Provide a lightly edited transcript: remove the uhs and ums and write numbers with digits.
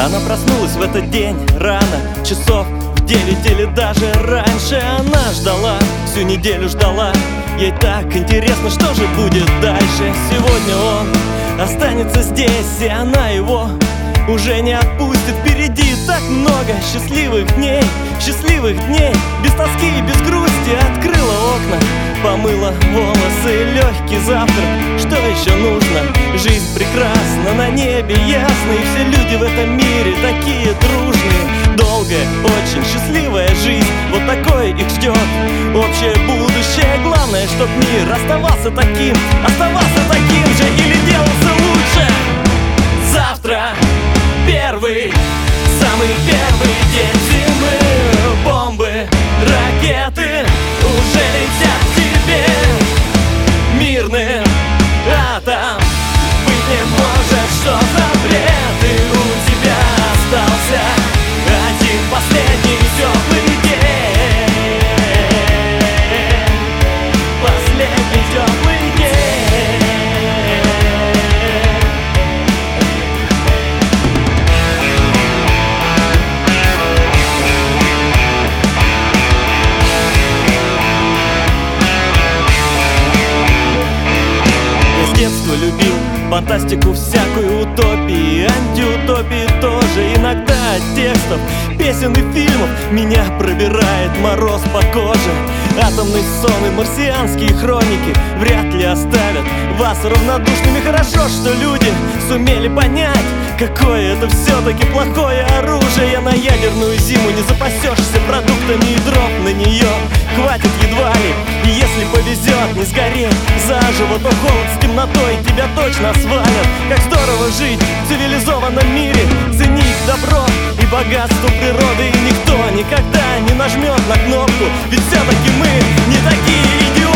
Она проснулась в этот день рано, часов в 9 или даже раньше. Она ждала, всю неделю ждала. Ей так интересно, что же будет дальше. Сегодня он останется здесь, и она его уже не отпустит. Впереди так много счастливых дней, без тоски и без грусти. Открыла окна, помыла волосы, легкий завтрак. Что еще нужно? Жизнь прекрасна, на небе ясно, и все люди в этом мире такие дружные. Долгая, очень счастливая жизнь, вот такое их ждет общее будущее. Главное, чтоб мир оставался таким же или делался лучше. Завтра первый, самый первый день зимы. Бомбы, ракеты уже летят к тебе. Мирным атом быть не может, что за бред. И у тебя остался один последний теплый день. Последний теплый день. С детства любил фантастику всякую, утопии, антиутопии тоже. Иногда от текстов, песен и фильмов меня пробирает мороз по коже. Атомный сон и марсианские хроники вряд ли оставят вас равнодушными. Хорошо, что люди сумели понять, какое это все-таки плохое оружие. На ядерную зиму не запасешься продуктами, и дров на нее хватит едва ли. И если повезет не сгореть заживо, то холод с темнотой тебя точно свалят. Как здорово жить в цивилизованном мире, ценить добро и богатство природы. И никто никогда не нажмет на кнопку, ведь все-таки мы не такие идиоты.